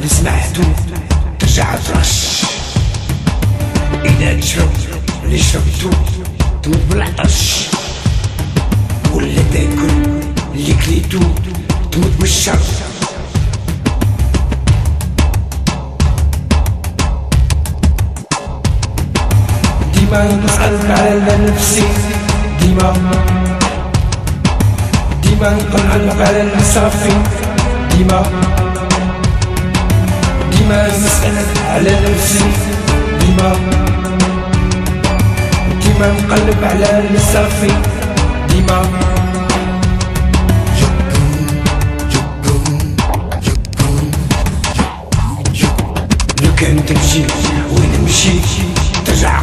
اللي سمعتو ترجع ترش. إذا تشرب اللي شربتو تموت بالعطش، ولا تاكل اللي كليتو تموت بالشر. ديما نسأل على نفسي، ديما نقلب على المصافي، ديما نسأل على نفسي، ديما نقلب على المصافي، ديما لو كان تمشي وين مشيت ترجع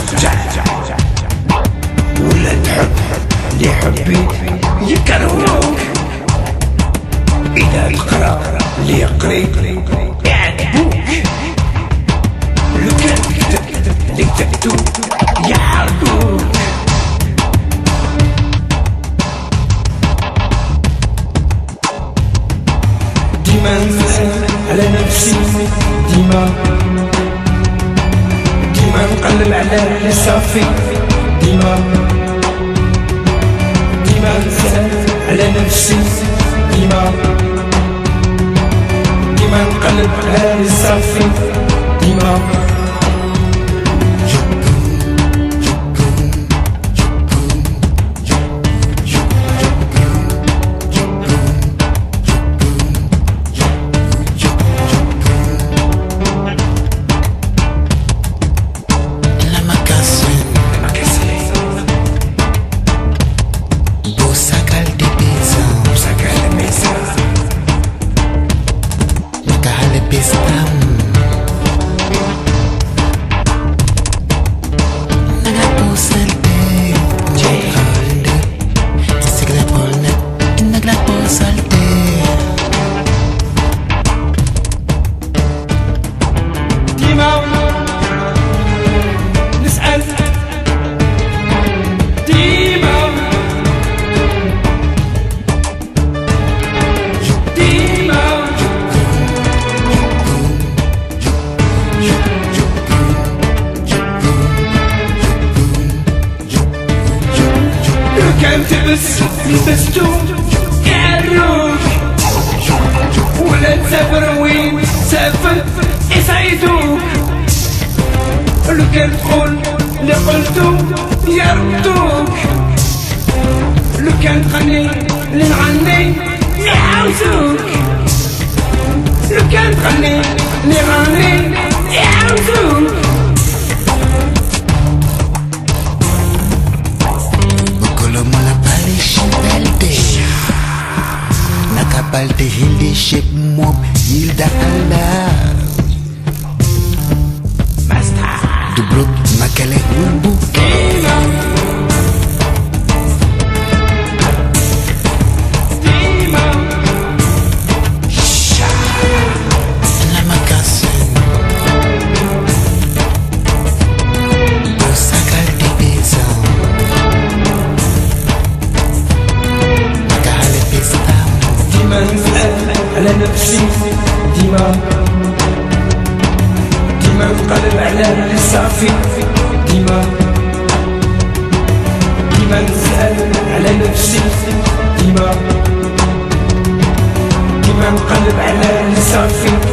ولا تحب اللي حبيت يكرهوك. إذا تقرا اللي قريت يعاتبوك، لو كان تكتب اللي كتبتو يعارضوك. ديما نسأل على نفسي، ديما نقلب على اللي صافي، ديما نسأل على نفسي، ديما نقلب على اللي صافي، ديما كان لبستو يعروك، ولا تسافر وين تسافر يسعدوك. لو كان تقول اللي قلتو يردوك، لو كان تغني اللي نغني يعاوزوك، لو كان تغني اللي غني يعاوزوك. Nakapalte hindi shape mo Hilda ala Basta Dublot makale ulbu على نفسي، ديما نقلب على اللي صافي، ديما نسأل على نفسي، ديما نقلب على اللي صافي.